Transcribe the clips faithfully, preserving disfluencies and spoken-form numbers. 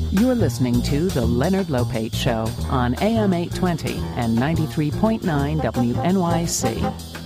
You're listening to The Leonard Lopate Show on A M eight twenty and ninety-three point nine W N Y C.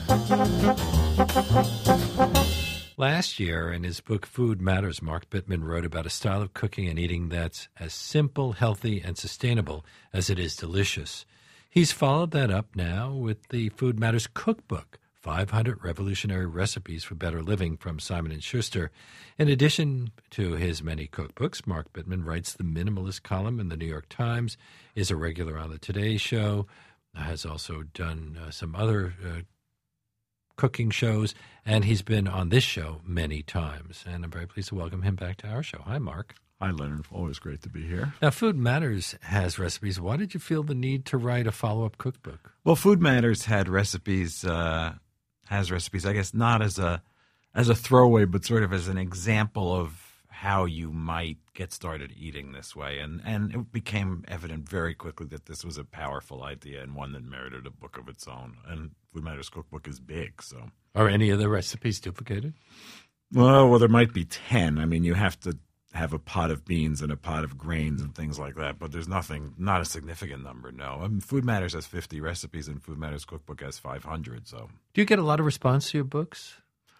Last year, in his book Food Matters, Mark Bittman wrote about a style of cooking and eating that's as simple, healthy, and sustainable as it is delicious. He's followed that up now with the Food Matters Cookbook, five hundred Revolutionary Recipes for Better Living from Simon and Schuster. In addition to his many cookbooks, Mark Bittman writes the Minimalist column in the New York Times, is a regular on the Today Show, has also done uh, some other uh, cooking shows, and he's been on this show many times. And I'm very pleased to welcome him back to our show. Hi, Mark. Hi, Leonard. Always great to be here. Now, Food Matters has recipes. Why did you feel the need to write a follow-up cookbook? Well, Food Matters had recipes, uh, has recipes, I guess, not as a as a throwaway, but sort of as an example of how you might get started eating this way. And, and it became evident very quickly that this was a powerful idea and one that merited a book of its own. And Food Matters Cookbook is big, so. Are any of the recipes duplicated? Well, well, there might be ten. I mean, you have to have a pot of beans and a pot of grains and things like that, but there's nothing, not a significant number, no. I mean, Food Matters has fifty recipes and Food Matters Cookbook has five hundred, so. Do you get a lot of response to your books?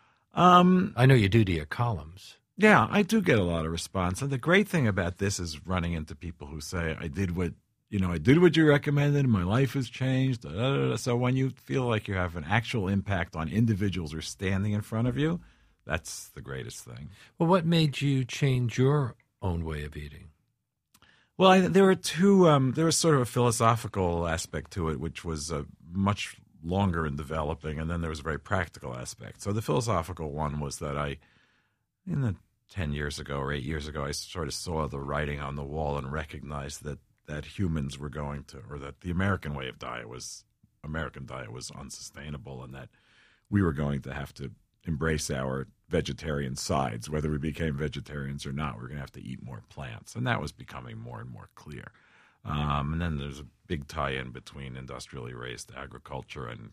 Um, I know you do to your columns. Yeah, I do get a lot of response. And the great thing about this is running into people who say, I did what, you know, I did what you recommended, my life has changed. Da, da, da, da. So when you feel like you have an actual impact on individuals who are standing in front of you, that's the greatest thing. Well, what made you change your own way of eating? Well, I, there were two, um, there was sort of a philosophical aspect to it, which was uh, much longer in developing, and then there was a very practical aspect. So the philosophical one was that I, in the ten years ago or eight years ago, I sort of saw the writing on the wall and recognized that, that humans were going to, or that the American way of diet was, American diet was unsustainable, and that we were going to have to embrace our vegetarian sides. Whether we became vegetarians or not, we're going to have to eat more plants. And that was becoming more and more clear. Um, and then there's a big tie-in between industrially raised agriculture and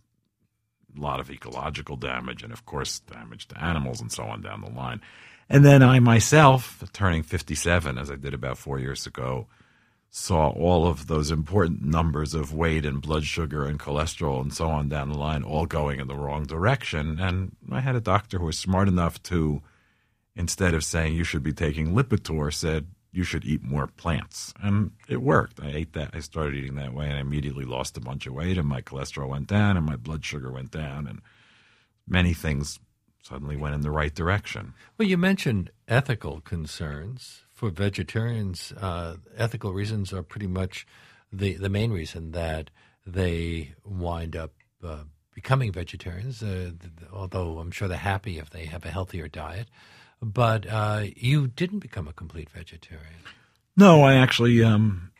a lot of ecological damage and, of course, damage to animals and so on down the line. And then I myself, turning fifty-seven, as I did about four years ago, saw all of those important numbers of weight and blood sugar and cholesterol and so on down the line all going in the wrong direction. And I had a doctor who was smart enough to, instead of saying you should be taking Lipitor, said you should eat more plants. And it worked. I ate that. I started eating that way, and I immediately lost a bunch of weight, and my cholesterol went down, and my blood sugar went down, and many things suddenly went in the right direction. Well, you mentioned ethical concerns. For vegetarians, uh, ethical reasons are pretty much the, the main reason that they wind up uh, becoming vegetarians, uh, although I'm sure they're happy if they have a healthier diet. But uh, you didn't become a complete vegetarian. No, I actually um,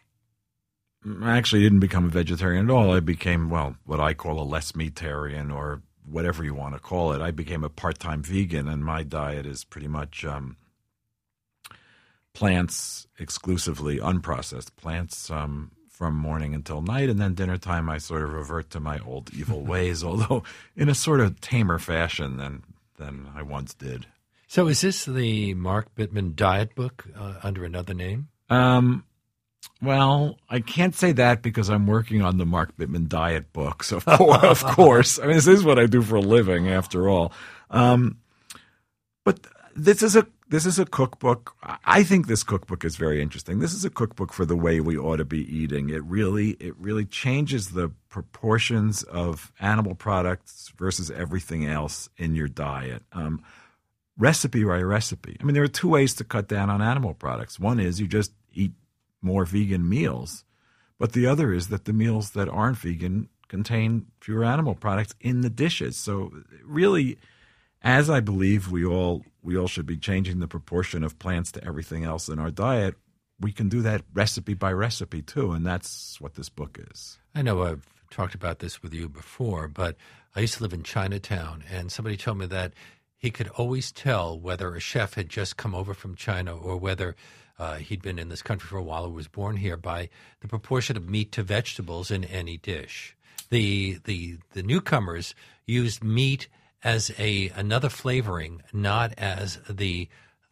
I actually didn't become a vegetarian at all. I became, well, what I call a less meatarian, or whatever you want to call it. I became a part-time vegan, and my diet is pretty much um, plants exclusively, unprocessed plants um, from morning until night, and then dinner time I sort of revert to my old evil ways, although in a sort of tamer fashion than than I once did. So is this the Mark Bittman diet book uh, under another name? Um, well, I can't say that because I'm working on the Mark Bittman diet book, so of course, of course. I mean, this is what I do for a living, after all. Um, but this is a This is a cookbook. I think this cookbook is very interesting. This is a cookbook for the way we ought to be eating. It really, it really changes the proportions of animal products versus everything else in your diet. Um, recipe by recipe. I mean, there are two ways to cut down on animal products. One is you just eat more vegan meals, but the other is that the meals that aren't vegan contain fewer animal products in the dishes. So really, as I believe we all we all should be changing the proportion of plants to everything else in our diet, we can do that recipe by recipe too, and that's what this book is. I know I've talked about this with you before, but I used to live in Chinatown, and somebody told me that he could always tell whether a chef had just come over from China or whether uh, he'd been in this country for a while or was born here by the proportion of meat to vegetables in any dish. The the the newcomers used meat as a another flavoring, not as the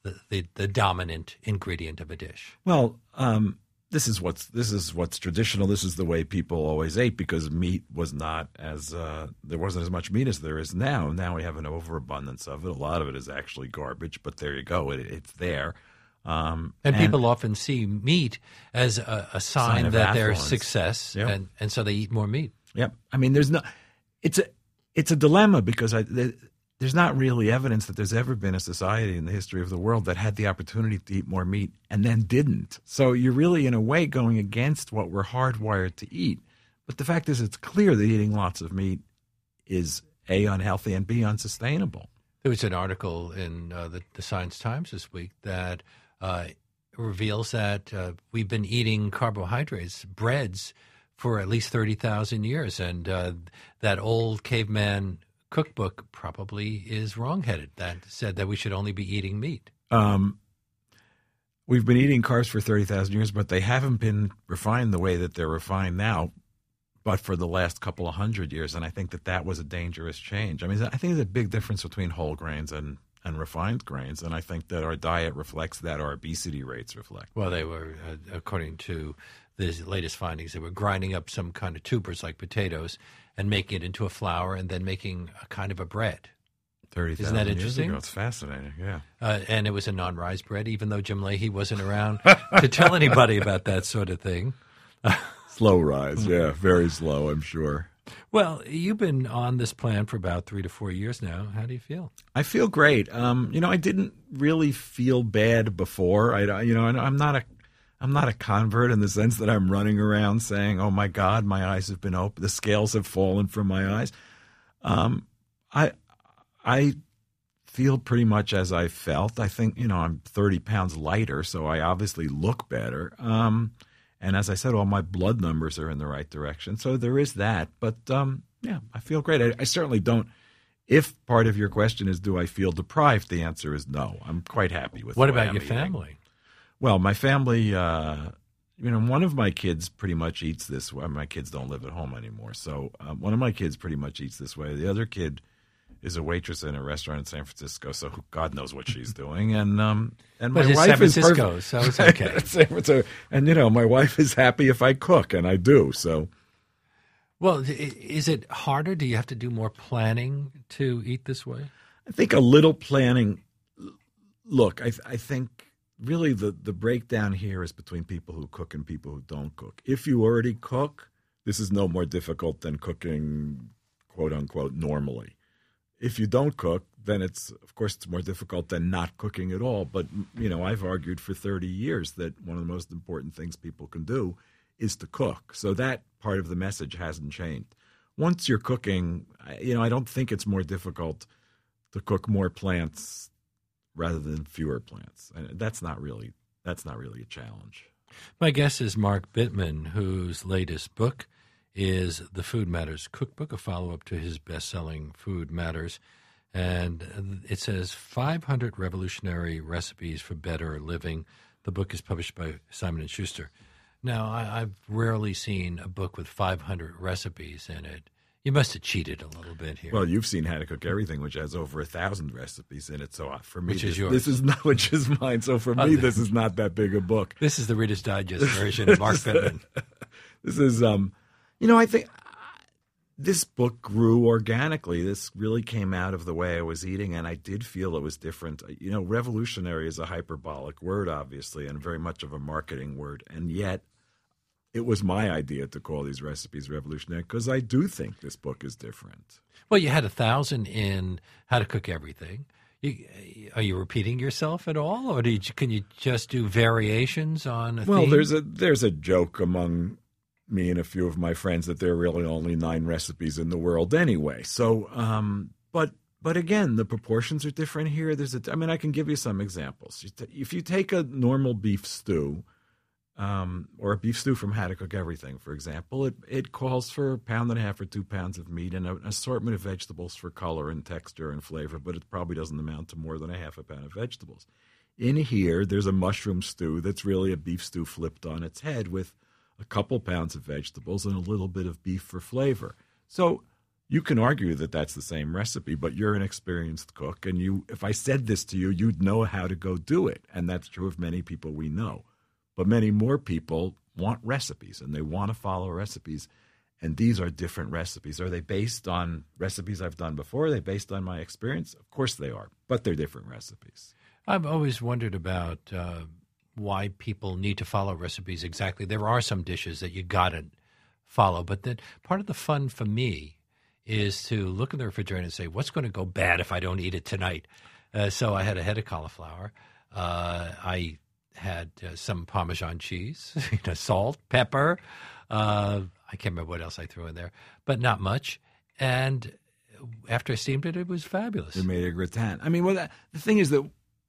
the, the, the dominant ingredient of a dish? Well, um, this is what's this is what's traditional. This is the way people always ate because meat was not as uh, there wasn't as much meat as there is now. Now we have an overabundance of it. A lot of it is actually garbage, but there you go. It, it's there. Um, and, and people often see meat as a, a sign, sign that they're success, yep. and, and so they eat more meat. Yep. I mean, there's no. It's a it's a dilemma because I. The, There's not really evidence that there's ever been a society in the history of the world that had the opportunity to eat more meat and then didn't. So you're really, in a way, going against what we're hardwired to eat. But the fact is, it's clear that eating lots of meat is, A, unhealthy, and B, unsustainable. There was an article in uh, the, the Science Times this week that uh, reveals that uh, we've been eating carbohydrates, breads, for at least thirty thousand years. And uh, that old caveman cookbook probably is wrongheaded that said that we should only be eating meat. Um, we've been eating carbs for thirty thousand years, but they haven't been refined the way that they're refined now, but for the last couple of hundred years. And I think that that was a dangerous change. I mean, I think there's a big difference between whole grains and, and refined grains. And I think that our diet reflects that, our obesity rates reflect. Well, they were, uh, according to the latest findings, they were grinding up some kind of tubers like potatoes and making it into a flour and then making a kind of a bread. thirty thousand Isn't that interesting? Years ago. It's fascinating, yeah. Uh, and it was a non-rise bread, even though Jim Leahy wasn't around to tell anybody about that sort of thing. Slow rise, yeah, very slow, I'm sure. Well, you've been on this plan for about three to four years now. How do you feel? I feel great. Um, you know, I didn't really feel bad before. I, you know, I'm not a I'm not a convert in the sense that I'm running around saying, "Oh my God, my eyes have been opened. The scales have fallen from my eyes." Um, I I feel pretty much as I felt. I think you know I'm thirty pounds lighter, so I obviously look better. Um, and as I said, all my blood numbers are in the right direction. So there is that. But um, yeah, I feel great. I, I certainly don't. If part of your question is, do I feel deprived? The answer is no. I'm quite happy with. What the way about I'm your eating. family? Well, my family, uh, you know, one of my kids pretty much eats this way. My kids don't live at home anymore. So um, one of my kids pretty much eats this way. The other kid is a waitress in a restaurant in San Francisco, so God knows what she's doing. And um, and my but wife San is Francisco, perfect. so it's okay. San Francisco. And, you know, my wife is happy if I cook, and I do. So, well, is it harder? Do you have to do more planning to eat this way? I think a little planning. Look, I, I think really the, the breakdown here is between people who cook and people who don't cook. If you already cook, this is no more difficult than cooking, quote unquote, normally. If you don't cook, then it's, of course, it's more difficult than not cooking at all. But, you know, I've argued for thirty years that one of the most important things people can do is to cook. So that part of the message hasn't changed. Once you're cooking, you know, I don't think it's more difficult to cook more plants rather than fewer plants. And that's not really that's not really a challenge. My guest is Mark Bittman, whose latest book is The Food Matters Cookbook, a follow-up to his best-selling Food Matters. And it says five hundred revolutionary recipes for better living. The book is published by Simon and Schuster. Now, I, I've rarely seen a book with five hundred recipes in it. You must have cheated a little bit here. Well, you've seen How to Cook Everything, which has over a thousand recipes in it. So uh, for me, which this, is yours. this is not which is mine. So for me, this is not that big a book. This is the Reader's Digest version of Mark Bittman. This is, um, you know, I think uh, this book grew organically. This really came out of the way I was eating, and I did feel it was different. You know, revolutionary is a hyperbolic word, obviously, and very much of a marketing word, and yet it was my idea to call these recipes revolutionary because I do think this book is different. Well, you had a thousand in How to Cook Everything. You, are you repeating yourself at all, or do you, can you just do variations on a well, theme? there's a there's a joke among me and a few of my friends that there are really only nine recipes in the world anyway. So, um, but but again, the proportions are different here. There's a, I mean, I can give you some examples. If you take a normal beef stew, Um, or a beef stew from How to Cook Everything, for example, it it calls for a pound and a half or two pounds of meat and an assortment of vegetables for color and texture and flavor, but it probably doesn't amount to more than a half a pound of vegetables. In here, there's a mushroom stew that's really a beef stew flipped on its head with a couple pounds of vegetables and a little bit of beef for flavor. So You can argue that that's the same recipe, but you're an experienced cook, and you, if I said this to you, you'd know how to go do it, and that's true of many people we know. But many more people want recipes, and they want to follow recipes, and these are different recipes. Are they based on recipes I've done before? Are they based on my experience? Of course they are, but they're different recipes. I've always wondered about uh, why people need to follow recipes exactly. There are some dishes that you got to follow, but that part of the fun for me is to look in the refrigerator and say, what's going to go bad if I don't eat it tonight? Uh, so I had a head of cauliflower. Uh, I had uh, some Parmesan cheese, you know, salt, pepper. Uh, I can't remember what else I threw in there, but not much. And after I steamed it, it was fabulous. It made a gratin. I mean, well, that, the thing is that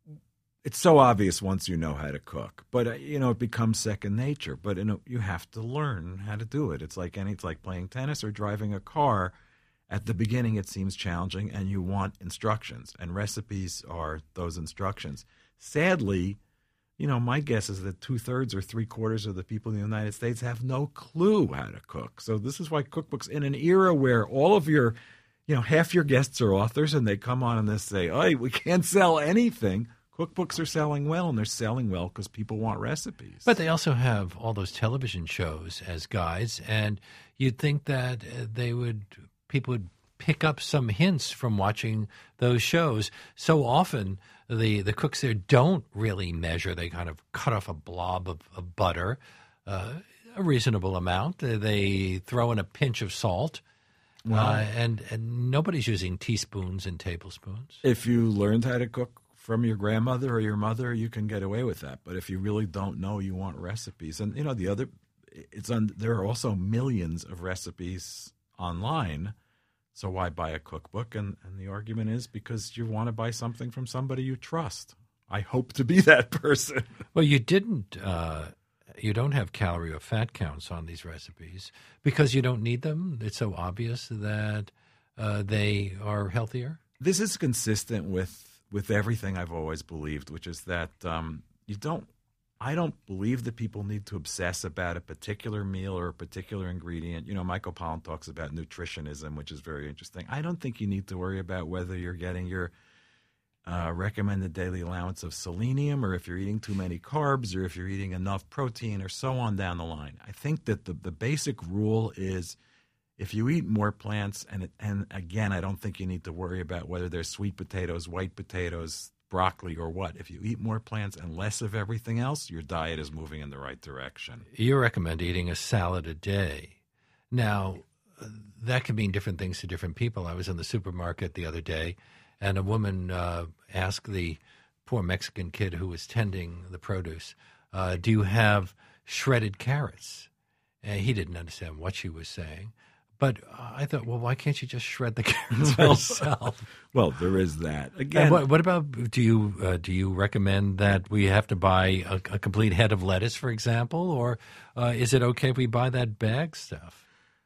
it's so obvious once you know how to cook, but uh, you know it becomes second nature. But you know, you have to learn how to do it. It's like any, it's like playing tennis or driving a car. At the beginning, it seems challenging, and you want instructions, and recipes are those instructions. Sadly, you know, my guess is that two-thirds or three-quarters of the people in the United States have no clue how to cook. So this is why cookbooks, in an era where all of your, you know, half your guests are authors, and they come on and they say, oh, we can't sell anything. Cookbooks are selling well, and they're selling well because people want recipes. But they also have all those television shows as guides, and you'd think that uh, they would – people would pick up some hints from watching those shows. So often the, the cooks there don't really measure. They kind of cut off a blob of, of butter, uh, a reasonable amount. They throw in a pinch of salt, wow. uh, and, and nobody's using teaspoons and tablespoons. If you learned how to cook from your grandmother or your mother, you can get away with that. But if you really don't know, you want recipes. And, you know, the other – it's on, there are also millions of recipes online, so why buy a cookbook? And, and the argument is because you want to buy something from somebody you trust. I hope to be that person. Well, you didn't uh, – you don't have calorie or fat counts on these recipes because you don't need them. It's so obvious that uh, they are healthier. This is consistent with, with everything I've always believed, which is that um, you don't – I don't believe that people need to obsess about a particular meal or a particular ingredient. You know, Michael Pollan talks about nutritionism, which is very interesting. I don't think you need to worry about whether you're getting your uh, recommended daily allowance of selenium or if you're eating too many carbs or if you're eating enough protein or so on down the line. I think that the, the basic rule is if you eat more plants, and, it, and again, I don't think you need to worry about whether they're sweet potatoes, white potatoes, broccoli or what. If you eat more plants and less of everything else, your diet is moving in the right direction. You recommend eating a salad a day. Now, that can mean different things to different people. I was in the supermarket the other day, and a woman uh, asked the poor Mexican kid who was tending the produce, uh, do you have shredded carrots? And he didn't understand what she was saying. But uh, I thought, well, why can't you just shred the carrots yourself? Well, there is that. Again, and what, what about do you uh, do you recommend that we have to buy a, a complete head of lettuce, for example, or uh, is it okay if we buy that bag stuff?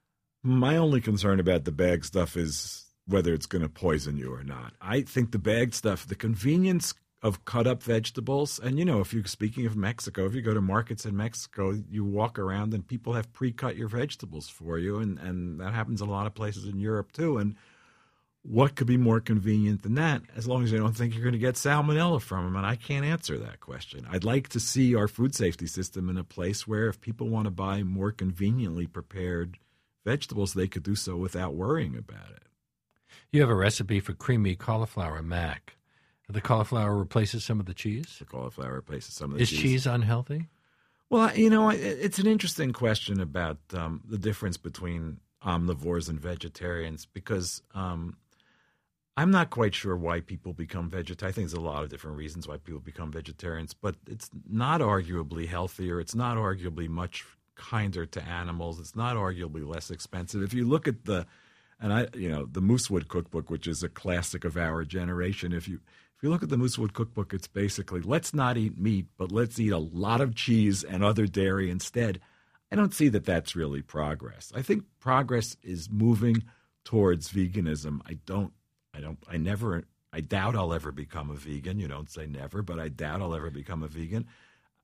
My only concern about the bag stuff is whether it's going to poison you or not. I think the bagged stuff, the convenience of cut-up vegetables, and, you know, if you're speaking of Mexico, if you go to markets in Mexico, you walk around and people have pre-cut your vegetables for you, and, and that happens in a lot of places in Europe too. And what could be more convenient than that, as long as you don't think you're going to get salmonella from them? And I can't answer that question. I'd like to see our food safety system in a place where if people want to buy more conveniently prepared vegetables, they could do so without worrying about it. You have a recipe for creamy cauliflower mac. The cauliflower replaces some of the cheese? The cauliflower replaces some of the Is cheese. Is cheese unhealthy? Well, you know, it's an interesting question about um, the difference between omnivores and vegetarians because um, I'm not quite sure why people become vegetarians. I think there's a lot of different reasons why people become vegetarians, but it's not arguably healthier. It's not arguably much kinder to animals. It's not arguably less expensive. If you look at the, and I, you know, the Moosewood Cookbook, which is a classic of our generation, if you If you look at the Moosewood Cookbook, it's basically, let's not eat meat, but let's eat a lot of cheese and other dairy instead. I don't see that that's really progress. I think progress is moving towards veganism. I don't, I don't, I never, I doubt I'll ever become a vegan. You don't say never, but I doubt I'll ever become a vegan.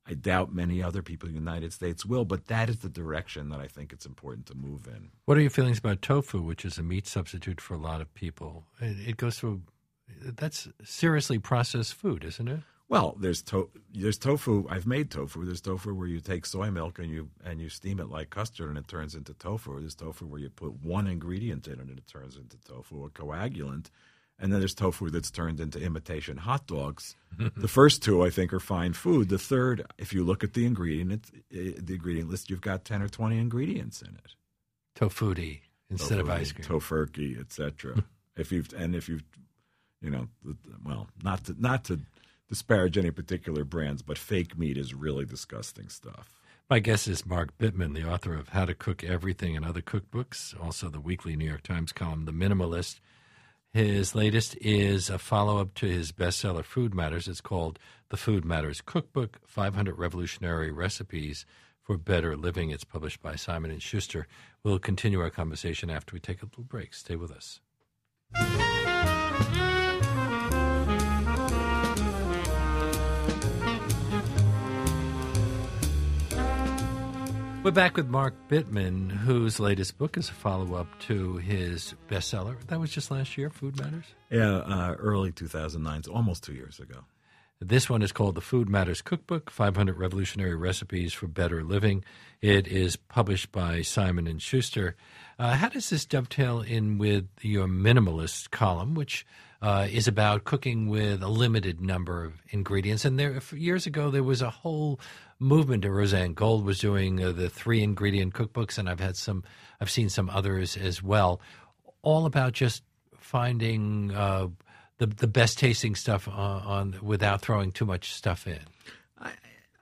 I doubt many other people in the United States will, but that is the direction that I think it's important to move in. What are your feelings about tofu, which is a meat substitute for a lot of people? It, it goes through, that's seriously processed food, isn't it? Well, there's to, there's tofu. I've made tofu. There's tofu where you take soy milk and you and you steam it like custard and it turns into tofu. There's tofu where you put one ingredient in it and it turns into tofu, a coagulant. And then there's tofu that's turned into imitation hot dogs. The first two, I think, are fine food. The third, if you look at the ingredient the ingredient list, you've got ten or twenty ingredients in it. Tofuti instead of ice cream. Tofurkey, et cetera. if you've and if you've, you know, well, not to not to disparage any particular brands, but fake meat is really disgusting stuff. My guest is Mark Bittman, the author of How to Cook Everything and Other Cookbooks, also the weekly New York Times column, The Minimalist. His latest is a follow-up to his bestseller, Food Matters. It's called The Food Matters Cookbook, five hundred Revolutionary Recipes for Better Living. It's published by Simon and Schuster. We'll continue our conversation after we take a little break. Stay with us. We're back with Mark Bittman, whose latest book is a follow-up to his bestseller. That was just last year, Food Matters? Yeah, uh, early two thousand nine, so almost two years ago. This one is called The Food Matters Cookbook, five hundred Revolutionary Recipes for Better Living. It is published by Simon and Schuster. Uh, how does this dovetail in with your minimalist column, which uh, is about cooking with a limited number of ingredients? And there, years ago, there was a whole movement. Roseanne Gold was doing uh, the three-ingredient cookbooks, and I've had some, I've seen some others as well, all about just finding uh, the the best tasting stuff on, on without throwing too much stuff in. I,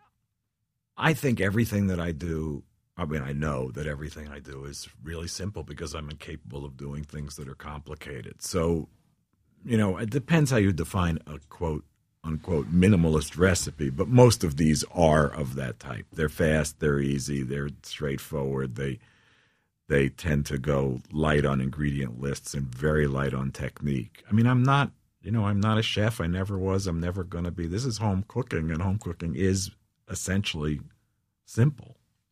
I think everything that I do, I mean, I know that everything I do is really simple because I'm incapable of doing things that are complicated. So, you know, it depends how you define a quote, unquote, minimalist recipe, but most of these are of that type. They're fast, they're easy, they're straightforward, they they tend to go light on ingredient lists and very light on technique. I mean, I'm not, you know, I'm not a chef. I never was. I'm never going to be. This is home cooking, and home cooking is essentially simple.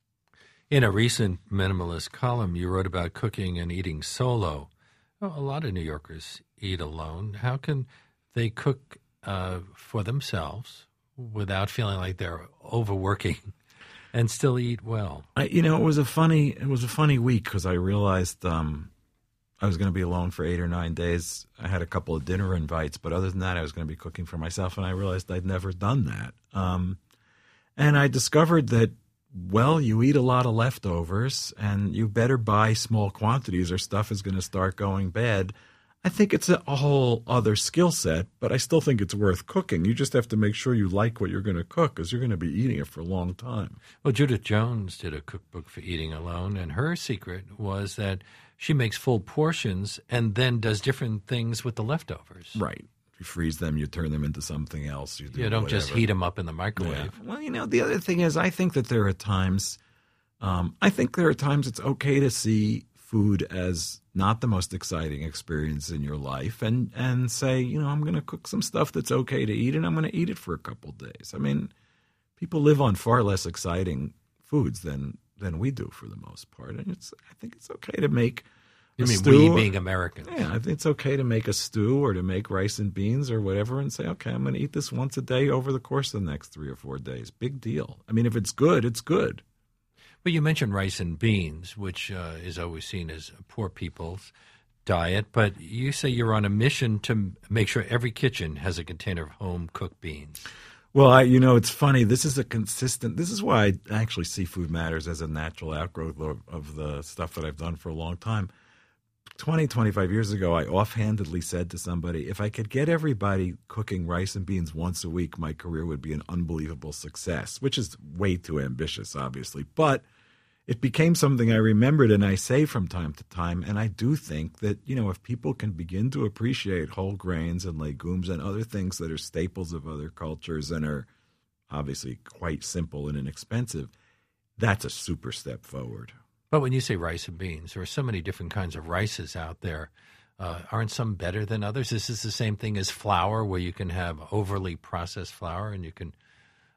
In a recent minimalist column, you wrote about cooking and eating solo. Well, a lot of New Yorkers eat alone. How can they cook uh, for themselves without feeling like they're overworking and still eat well? I, you know, it was a funny it was a funny week because I realized um, I was going to be alone for eight or nine days. I had a couple of dinner invites, but other than that, I was going to be cooking for myself, and I realized I'd never done that. Um, and I discovered that, well, you eat a lot of leftovers, and you better buy small quantities or stuff is going to start going bad. I think it's a, a whole other skill set, but I still think it's worth cooking. You just have to make sure you like what you're going to cook because you're going to be eating it for a long time. Well, Judith Jones did a cookbook for eating alone, and her secret was that she makes full portions and then does different things with the leftovers. Right. You freeze them, you turn them into something else. You, do you don't whatever. just heat them up in the microwave. Yeah. Well, you know, the other thing is I think that there are times um, – I think there are times it's okay to see food as not the most exciting experience in your life and, and say, you know, I'm going to cook some stuff that's okay to eat and I'm going to eat it for a couple of days. I mean, people live on far less exciting foods than than we do for the most part. And it's I think it's okay to make You a mean stew. we being Americans? Yeah, I think it's okay to make a stew or to make rice and beans or whatever and say, okay, I'm going to eat this once a day over the course of the next three or four days. Big deal. I mean, if it's good, it's good. Well, you mentioned rice and beans, which uh, is always seen as poor people's diet, but you say you're on a mission to make sure every kitchen has a container of home-cooked beans. Well, I, you know, it's funny. This is a consistent – this is why I actually see Food Matters as a natural outgrowth of, of the stuff that I've done for a long time. twenty, twenty-five years ago, I offhandedly said to somebody, if I could get everybody cooking rice and beans once a week, my career would be an unbelievable success, which is way too ambitious, obviously. But it became something I remembered and I say from time to time. And I do think that, you know, if people can begin to appreciate whole grains and legumes and other things that are staples of other cultures and are obviously quite simple and inexpensive, that's a super step forward. But when you say rice and beans, there are so many different kinds of rices out there. Uh, aren't some better than others? This is the same thing as flour, where you can have overly processed flour and you can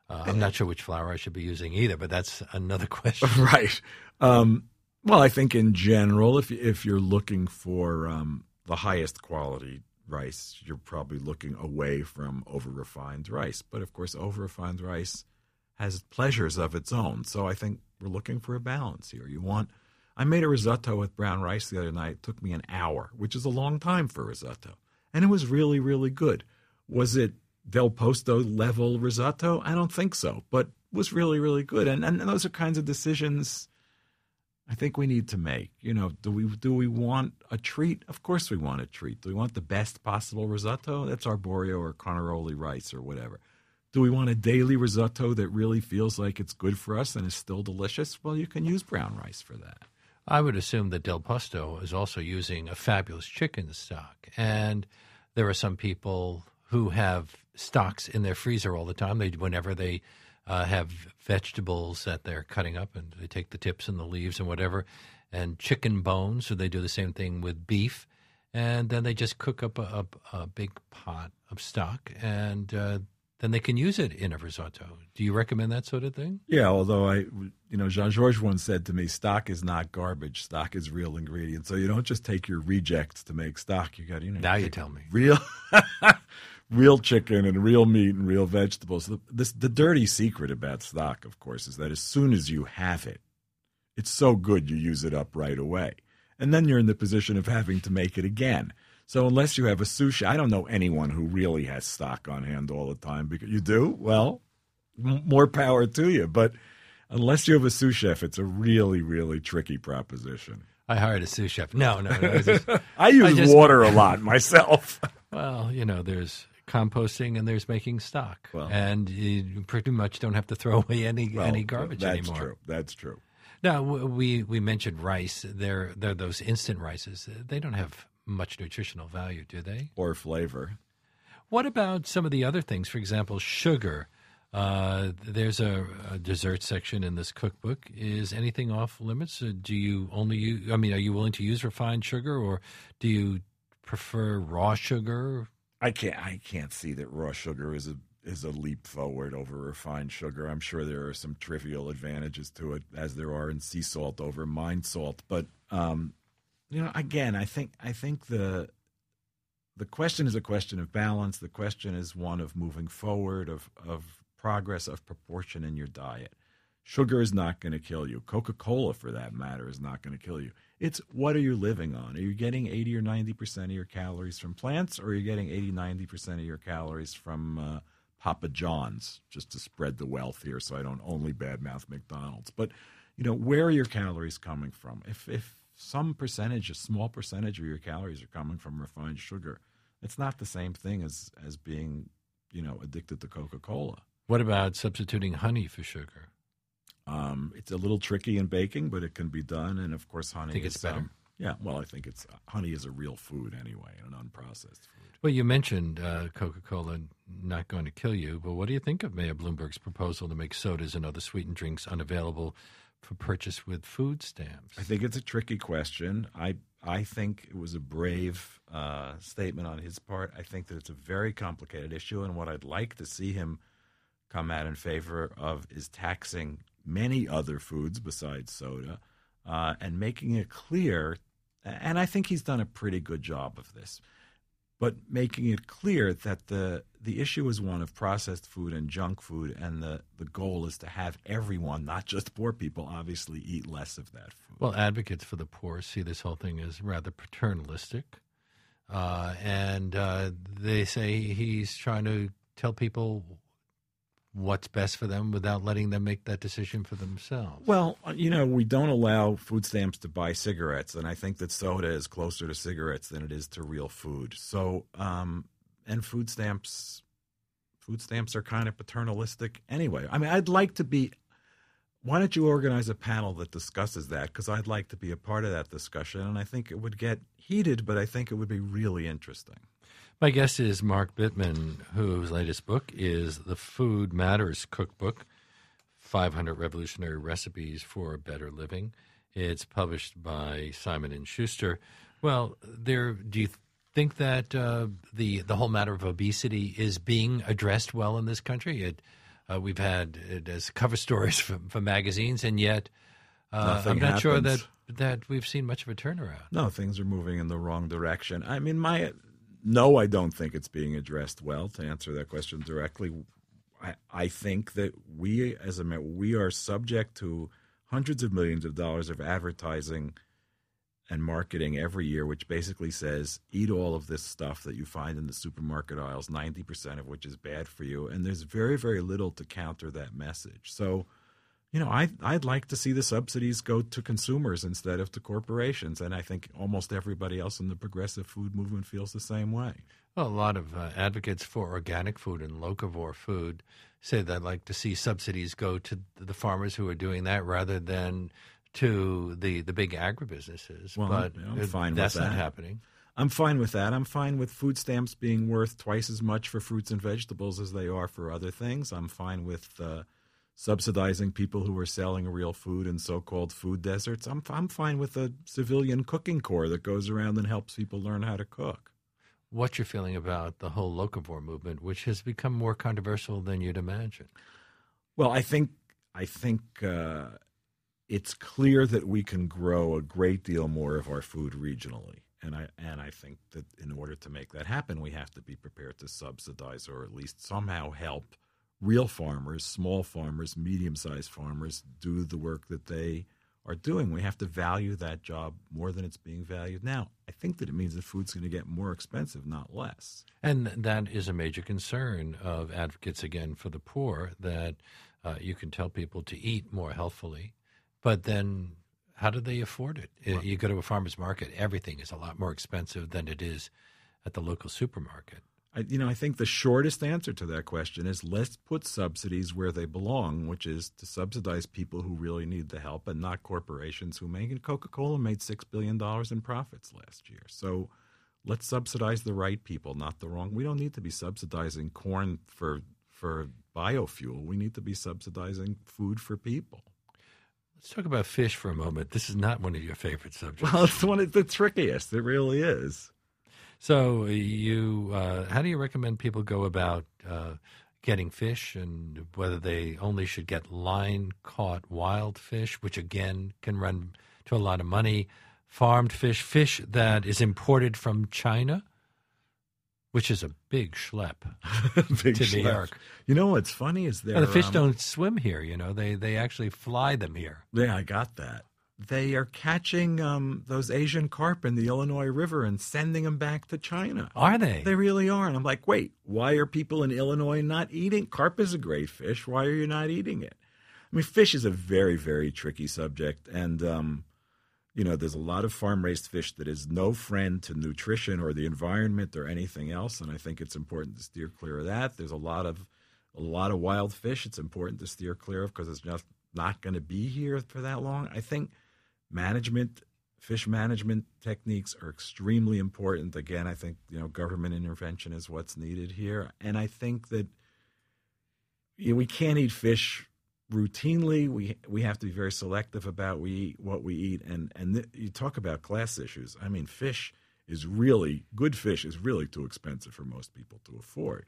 Uh, I'm not sure which flour I should be using either, but that's another question. Right. Um, well, I think in general, if if you're looking for um, the highest quality rice, you're probably looking away from over-refined rice. But of course, over-refined rice has pleasures of its own. So I think we're looking for a balance here. You want. I made a risotto with brown rice the other night. It took me an hour, which is a long time for risotto, and it was really, really good. Was it Del Posto level risotto? I don't think so, but was really, really good. And and those are kinds of decisions I think we need to make. You know, do we do we want a treat? Of course we want a treat. Do we want the best possible risotto? That's arborio or Carnaroli rice or whatever. Do we want a daily risotto that really feels like it's good for us and is still delicious? Well, you can use brown rice for that. I would assume that Del Posto is also using a fabulous chicken stock. And there are some people who have stocks in their freezer all the time. They, whenever they uh, have vegetables that they're cutting up, and they take the tips and the leaves and whatever, and chicken bones, so they do the same thing with beef. And then they just cook up a, a, a big pot of stock, and uh, then they can use it in a risotto. Do you recommend that sort of thing? Yeah, although I, you know, Jean-Georges once said to me, stock is not garbage. Stock is real ingredients. So you don't just take your rejects to make stock. You got, you know. Now you tell me. Real, real chicken and real meat and real vegetables. The, this, the dirty secret about stock, of course, is that as soon as you have it, it's so good you use it up right away. And then you're in the position of having to make it again. So unless you have a sous chef, I don't know anyone who really has stock on hand all the time. Because you do? Well, m- more power to you. But unless you have a sous chef, it's a really, really tricky proposition. I hired a sous chef. No, no. no I, just, I use I just, water a lot myself. Well, you know, there's composting and there's making stock. Well, and you pretty much don't have to throw away any well, any garbage that's anymore. That's true. That's true. Now, we, we mentioned rice. They're, they're those instant rices. They don't have much nutritional value, do they? Or flavor. What about some of the other things? For example, sugar. Uh, there's a, a dessert section in this cookbook. Is anything off limits? Uh, do you only use, I mean, are you willing to use refined sugar, or do you prefer raw sugar? I can't. I can't see that raw sugar is a is a leap forward over refined sugar. I'm sure there are some trivial advantages to it, as there are in sea salt over mine salt. But um, you know, again, I think I think the the question is a question of balance. The question is one of moving forward, of of progress, of proportion in your diet. Sugar is not going to kill you. Coca-Cola, for that matter, is not going to kill you. It's what are you living on? Are you getting eighty or ninety percent of your calories from plants, or are you getting eighty, ninety percent of your calories from uh, Papa John's, just to spread the wealth here so I don't only badmouth McDonald's. But, you know, where are your calories coming from? If if some percentage, a small percentage of your calories are coming from refined sugar, it's not the same thing as, as being, you know, addicted to Coca-Cola. What about substituting honey for sugar? Um, it's a little tricky in baking, but it can be done. And, of course, honey think is it's better? Um, yeah, well, I think it's honey is a real food anyway, an unprocessed food. Well, you mentioned uh, Coca-Cola not going to kill you, but what do you think of Mayor Bloomberg's proposal to make sodas and other sweetened drinks unavailable for purchase with food stamps? I think it's a tricky question. I I think it was a brave uh, statement on his part. I think that it's a very complicated issue, and what I'd like to see him come out in favor of is taxing many other foods besides soda uh, and making it clear, and I think he's done a pretty good job of this, but making it clear that the the issue is one of processed food and junk food, and the, the goal is to have everyone, not just poor people, obviously eat less of that food. Well, advocates for the poor see this whole thing as rather paternalistic, uh, and uh, they say he's trying to tell people what's best for them without letting them make that decision for themselves. Well, you know, we don't allow food stamps to buy cigarettes, and I think that soda is closer to cigarettes than it is to real food. So, um, and food stamps, food stamps are kind of paternalistic anyway. I mean, I'd like to be. Why don't you organize a panel that discusses that? Because I'd like to be a part of that discussion, and I think it would get heated, but I think it would be really interesting. My guest is Mark Bittman, whose latest book is The Food Matters Cookbook, five hundred Revolutionary Recipes for a Better Living. It's published by Simon and Schuster. Well, there, do you think that uh, the the whole matter of obesity is being addressed well in this country? It, Uh, we've had it as cover stories for, for magazines, and yet uh, Nothing I'm not happens. sure that, that we've seen much of a turnaround. No, things are moving in the wrong direction. I mean, my no, I don't think it's being addressed well. To answer that question directly, I, I think that we, as a we are subject to hundreds of millions of dollars of advertising and marketing every year, which basically says eat all of this stuff that you find in the supermarket aisles, ninety percent of which is bad for you. And there's very, very little to counter that message. So, you know, I, I'd like to see the subsidies go to consumers instead of to corporations. And I think almost everybody else in the progressive food movement feels the same way. Well, a lot of uh, advocates for organic food and locavore food say they'd like to see subsidies go to the farmers who are doing that rather than to the, the big agribusinesses. Well, but I'm fine that's with that. not happening. I'm fine with that. I'm fine with food stamps being worth twice as much for fruits and vegetables as they are for other things. I'm fine with uh, subsidizing people who are selling real food in so-called food deserts. I'm I'm fine with a civilian cooking corps that goes around and helps people learn how to cook. What's your feeling about the whole locavore movement, which has become more controversial than you'd imagine? Well, I think I think uh, it's clear that we can grow a great deal more of our food regionally. And I and I think that in order to make that happen, we have to be prepared to subsidize or at least somehow help real farmers, small farmers, medium-sized farmers do the work that they are doing. We have to value that job more than it's being valued now. I think that it means that food's going to get more expensive, not less. And that is a major concern of advocates, again, for the poor, that uh, you can tell people to eat more healthfully, but then how do they afford it? Well, you go to a farmer's market, everything is a lot more expensive than it is at the local supermarket. I, you know, I think the shortest answer to that question is let's put subsidies where they belong, which is to subsidize people who really need the help and not corporations who make it. Coca-Cola made six billion dollars in profits last year. So let's subsidize the right people, not the wrong. We don't need to be subsidizing corn for for biofuel. We need to be subsidizing food for people. Let's talk about fish for a moment. This is not one of your favorite subjects. Well, it's one of the trickiest. It really is. So you, uh, how do you recommend people go about uh, getting fish, and whether they only should get line-caught wild fish, which again can run to a lot of money, farmed fish, fish that is imported from China, which is a big schlep big to schlep. New York. You know what's funny is there. Well, the fish um, don't swim here. You know, they they actually fly them here. Yeah, I got that. They are catching um, those Asian carp in the Illinois River and sending them back to China. Are they? They really are. And I'm like, wait, why are people in Illinois not eating? Carp is a great fish. Why are you not eating it? I mean, fish is a very, very tricky subject. And, um, you know, there's a lot of farm-raised fish that is no friend to nutrition or the environment or anything else. And I think it's important to steer clear of that. There's a lot of a lot of wild fish it's important to steer clear of because it's just not going to be here for that long. I think management, fish management techniques are extremely important. Again, I think, you know, government intervention is what's needed here. And I think that you know, we can't eat fish routinely. We we have to be very selective about we eat, what we eat. And, and th- you talk about class issues. I mean, fish is really, good fish is really too expensive for most people to afford.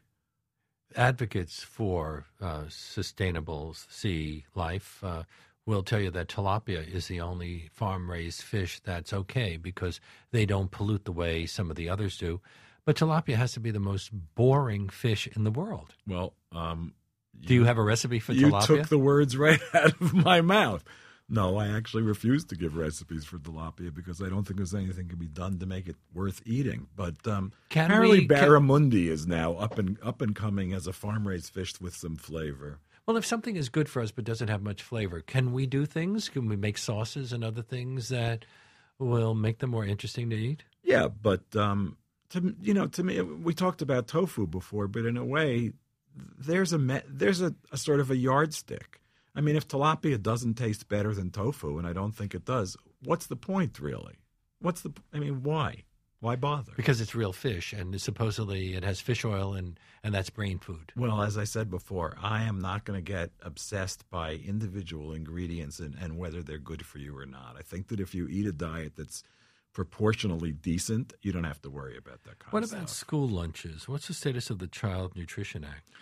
Advocates for uh, sustainable sea life uh, will tell you that tilapia is the only farm-raised fish that's okay because they don't pollute the way some of the others do. But tilapia has to be the most boring fish in the world. Well, um, you, do you have a recipe for you tilapia? You took the words right out of my mouth. No, I actually refuse to give recipes for tilapia because I don't think there's anything can be done to make it worth eating. But um, can apparently we, barramundi can... is now up and up and coming as a farm-raised fish with some flavor. Well, if something is good for us but doesn't have much flavor, can we do things? Can we make sauces and other things that will make them more interesting to eat? Yeah, but um, to you know, to me, we talked about tofu before, but in a way, there's a me- there's a, a sort of a yardstick. I mean, if tilapia doesn't taste better than tofu, and I don't think it does, what's the point, really? What's the? I mean, why? Why bother? Because it's real fish, and supposedly it has fish oil, and, and that's brain food. Well, as I said before, I am not going to get obsessed by individual ingredients and, and whether they're good for you or not. I think that if you eat a diet that's proportionally decent, you don't have to worry about that kind what of stuff. What about school lunches? What's the status of the Child Nutrition Act?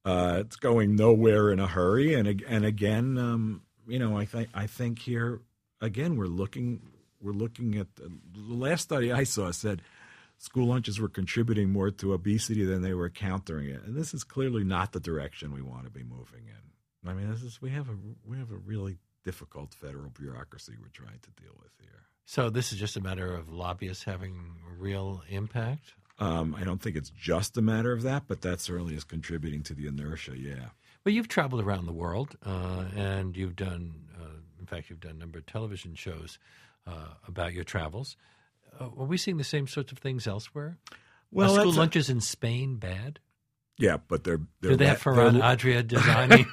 Uh, it's going nowhere in a hurry, and and again, um, you know, I think I think here again we're looking we're looking at the, the last study I saw said school lunches were contributing more to obesity than they were countering it, and this is clearly not the direction we want to be moving in. I mean, this is we have a we have a really difficult federal bureaucracy we're trying to deal with here. So this is just a matter of lobbyists having real impact? Um, I don't think it's just a matter of that, but that certainly is contributing to the inertia, yeah. Well, you've traveled around the world, uh, and you've done, uh, in fact, you've done a number of television shows uh, about your travels. Uh, are we seeing the same sorts of things elsewhere? Well, are school that's lunches a... in Spain bad? Yeah, but they're, they're do they have Ferran Adria designing?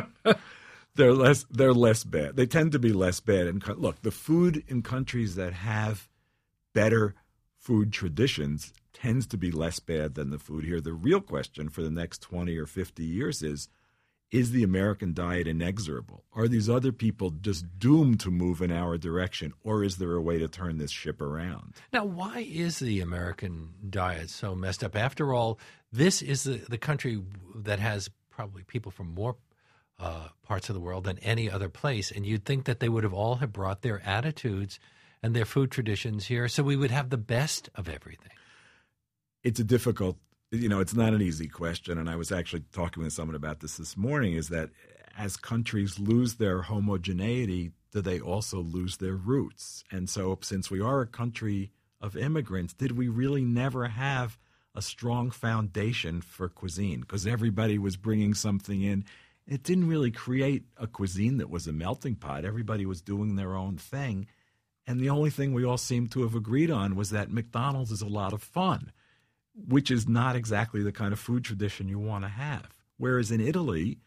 They're less. They're less bad. They tend to be less bad. And look, the food in countries that have better food traditions tends to be less bad than the food here. The real question for the next twenty or fifty years is: is the American diet inexorable? Are these other people just doomed to move in our direction, or is there a way to turn this ship around? Now, why is the American diet so messed up? After all, this is the, the country that has probably people from more Uh, parts of the world than any other place, and you'd think that they would have all have brought their attitudes and their food traditions here, so we would have the best of everything. It's a difficult, you know, it's not an easy question, and I was actually talking with someone about this this morning, is that as countries lose their homogeneity, do they also lose their roots? And so since we are a country of immigrants, did we really never have a strong foundation for cuisine? Because everybody was bringing something in. It didn't really create a cuisine that was a melting pot. Everybody was doing their own thing. And the only thing we all seemed to have agreed on was that McDonald's is a lot of fun, which is not exactly the kind of food tradition you want to have. Whereas in Italy,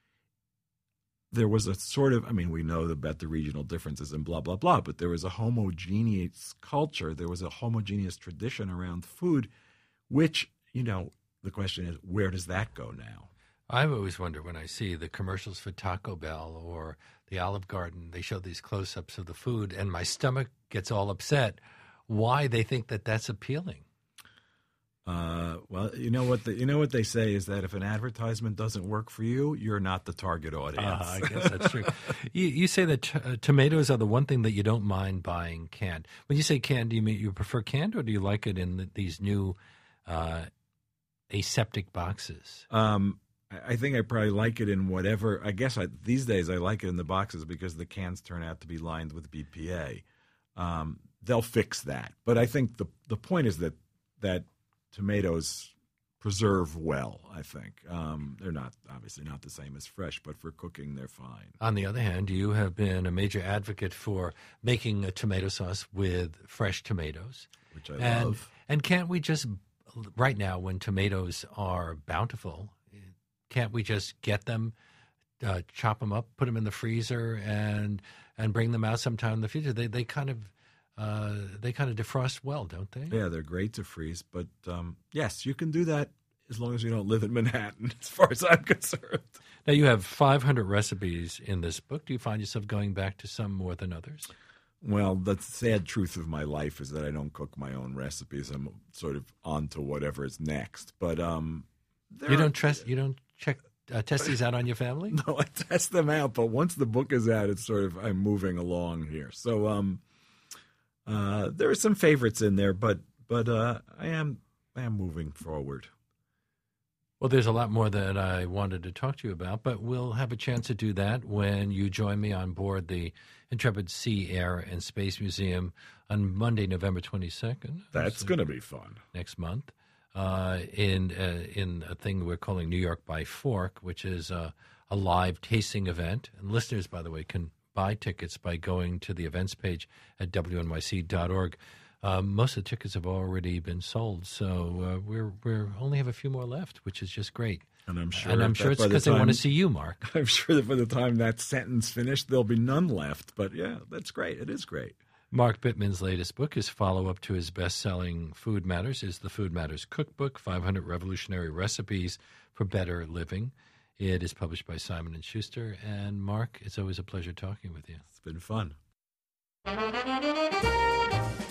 there was a sort of, I mean, we know about the regional differences and blah, blah, blah, but there was a homogeneous culture. There was a homogeneous tradition around food, which, you know, the question is, where does that go now? I've always wondered when I see the commercials for Taco Bell or the Olive Garden, they show these close-ups of the food, and my stomach gets all upset, why they think that that's appealing. Uh, well, you know what the, you know what they say is that if an advertisement doesn't work for you, you're not the target audience. Uh, I guess that's true. you, you say that t- uh, tomatoes are the one thing that you don't mind buying canned. When you say canned, do you mean you prefer canned, or do you like it in the, these new uh, aseptic boxes? Um. I think I probably like it in whatever. I guess I, these days I like it in the boxes because the cans turn out to be lined with B P A. Um, they'll fix that, but I think the the point is that that tomatoes preserve well. I think um, they're not obviously not the same as fresh, but for cooking they're fine. On the other hand, you have been a major advocate for making a tomato sauce with fresh tomatoes, which I and, love. And can't we just right now, when tomatoes are bountiful, can't we just get them, uh, chop them up, put them in the freezer, and and bring them out sometime in the future? They they kind of uh, they kind of defrost well, don't they? Yeah, they're great to freeze. But um, yes, you can do that as long as you don't live in Manhattan, as far as I'm concerned. Now you have five hundred recipes in this book. Do you find yourself going back to some more than others? Well, the sad truth of my life is that I don't cook my own recipes. I'm sort of on to whatever is next. But um, you don't trust you don't. Check uh, test these out on your family? No, I test them out, but once the book is out, it's sort of I'm moving along here. So um, uh, there are some favorites in there, but but uh, I am I am moving forward. Well, there's a lot more that I wanted to talk to you about, but we'll have a chance to do that when you join me on board the Intrepid Sea, Air, and Space Museum on Monday, November twenty-second. That's going to be fun. Next month. Uh, in uh, in a thing we're calling New York by Fork, which is uh, a live tasting event. And listeners, by the way, can buy tickets by going to the events page at W N Y C dot org. Uh, most of the tickets have already been sold, so uh, we're we're only have a few more left, which is just great. And I'm sure, and I'm sure it's because the they want to see you, Mark. I'm sure that by the time that sentence finished, there'll be none left. But yeah, that's great. It is great. Mark Bittman's latest book, his follow-up to his best-selling Food Matters, is the Food Matters Cookbook, five hundred Revolutionary Recipes for Better Living. It is published by Simon and Schuster. And Mark, it's always a pleasure talking with you. It's been fun.